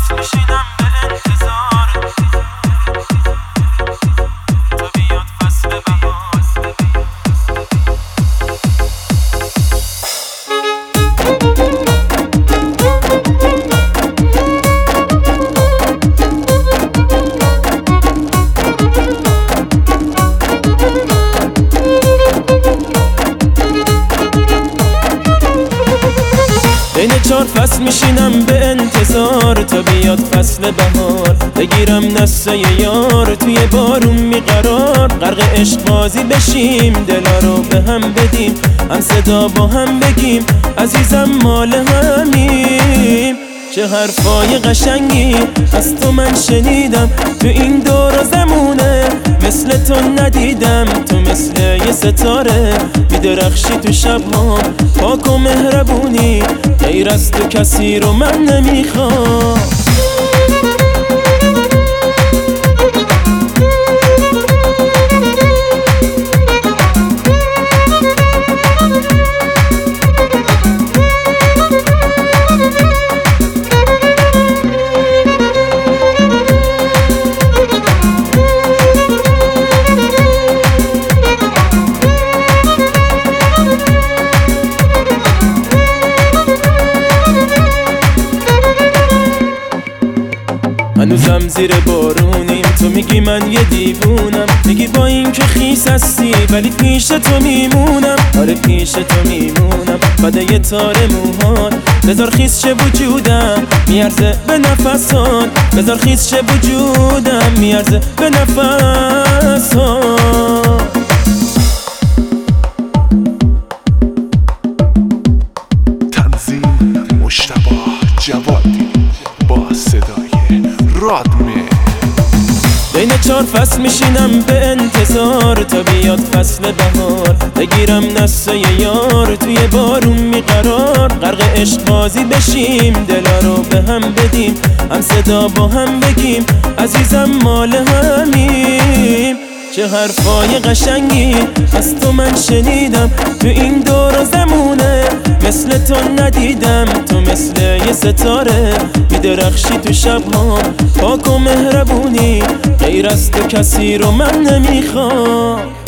فصل میشینم به انتظار تا بیاد فصل بهار. بین 4 فصل میشینم به انتظار تا بیاد فصل بهار. بگیرم دسته یار توی بارون میقرار، غرق عشق بازی بشیم، دلا رو به هم بدیم، هم صدا با هم بگیم عزیزم مال همیم. چه حرفای قشنگی از تو من شنیدم، تو این دور و زمونه مثل تو ندیدم. تو مثل یه ستاره میدرخشی تو شب‌ها، پاک و مهربونی، غیر از تو کسی رو من نمیخوام. هنوزم زیر بارونیم، تو میگی من یه دیوونم، میگی با این که خیس هستی ولی پیش تو میمونم. آره پیش تو میمونم، فدای تار موهات، بذار خیس چه وجودم میارزه به نفسات، بذار خیس چه وجودم میارزه به نفسات. تنظیم مجتبی جوادی با صدای رادمه. بین 4 فصل میشینم به انتظار تا بیاد فصل بهار. بگیرم دسته یار توی بارون میقرار، غرق عشق بازی بشیم، دلا رو به هم بدیم، هم صدا با هم بگیم عزیزم مال همیم. چه حرفای قشنگی از تو من شنیدم، تو این دور و زمونه مثل تو ندیدم. تو مثل یه ستاره میدرخشی تو شب‌ها، پاک و مهربونی، غیر از تو کسی رو من نمیخوام.